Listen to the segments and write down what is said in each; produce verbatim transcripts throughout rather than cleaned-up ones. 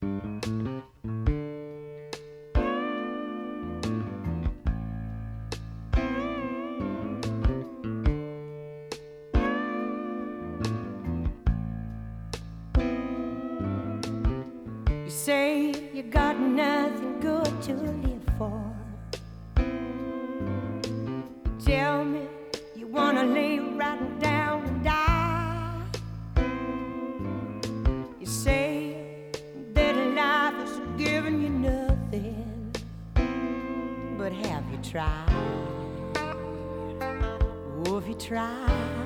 You say you got nothing good to live for. Tell me you wanna lay right down and die. You say that life is giving you nothing, but have you tried? Oh, have you tried?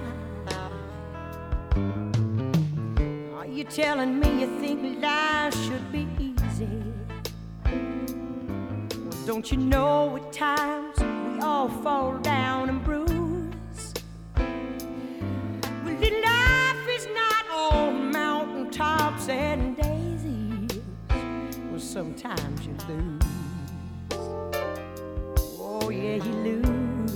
Are you telling me you think life should be easy? Well, don't you know at times we all fall down and bruise? Well, life is not all mountaintops and daisies. Well, sometimes you lose. Oh, yeah, you lose.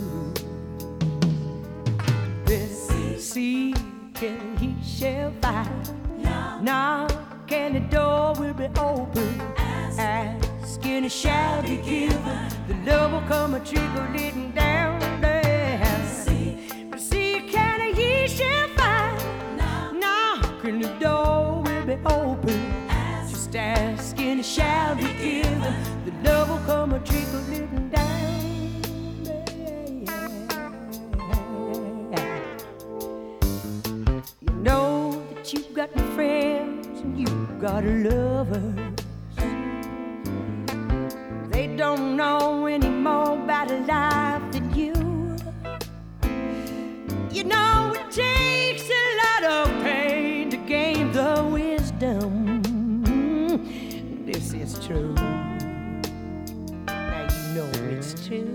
This sea can he shall fight. Knock and the door will be open. Ask and it shall be given. The love will come a trickling down there. See, can he shall find. Knock and the door will be open. Just ask and it shall be given. The love will come a trickling down there. You know that you've got friends and you've got lovers. They don't know any more about life than you. You know it takes a lot of pain to gain the wisdom. This is true. Now you know it's true.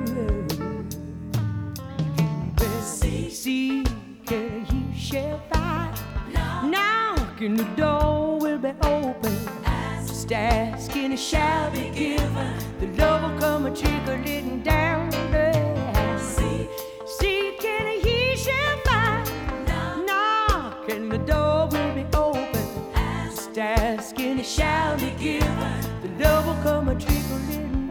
Seek and you shall find. Knock and the door will be open. Just ask and it shall be given. The love will come a trickling down there. Seek and he shall find. Knock and the door will be open. Just ask and it shall be given. The love will come a trickling down.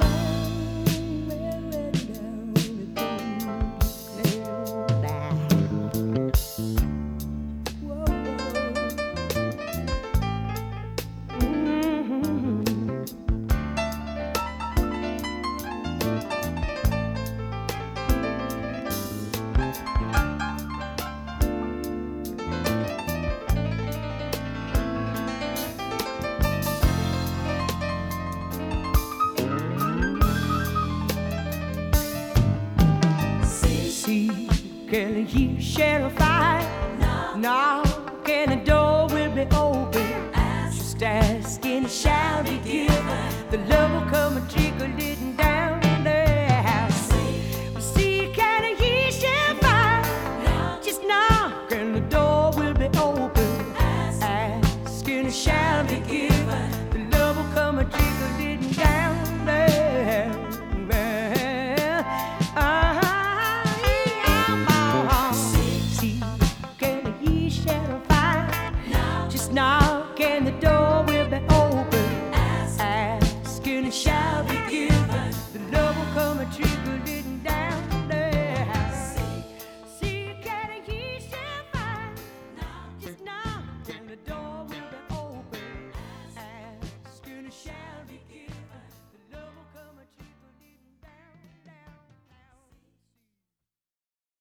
And you shall find. Knock and the door will be open. Just ask and it shall be given. The love will come a trickling down there. Seek and ye shall find. Just knock and the door will be open. Ask and it shall be given. The love will come a trickling